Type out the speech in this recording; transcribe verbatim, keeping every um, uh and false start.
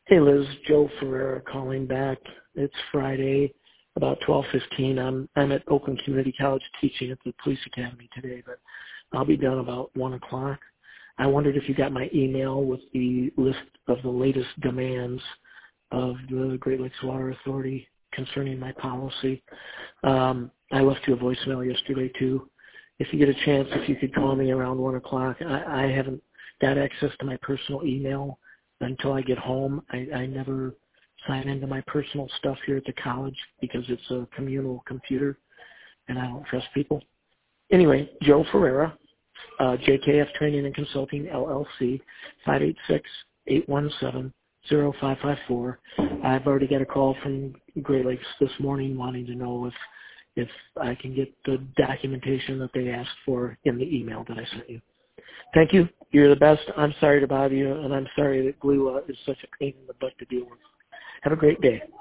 Hey, Liz. Joe Ferreira calling back. It's Friday, about twelve fifteen. I'm I'm at Oakland Community College teaching at the Police Academy today, but I'll be done about one o'clock. I wondered if you got my email with the list of the latest demands of the Great Lakes Water Authority concerning my policy. Um, I left you a voicemail yesterday, too. If you get a chance, if you could call me around one o'clock. I, I haven't got access to my personal email until I get home. I, I never sign into my personal stuff here at the college because it's a communal computer, and I don't trust people. Anyway, Joe Ferreira, uh, J K F Training and Consulting, L L C, five eight six, eight one seven, zero five five four. I've already got a call from Great Lakes this morning wanting to know if if I can get the documentation that they asked for in the email that I sent you. Thank you. You're the best. I'm sorry to bother you, and I'm sorry that Glua is such a pain in the butt to deal with. Have a great day.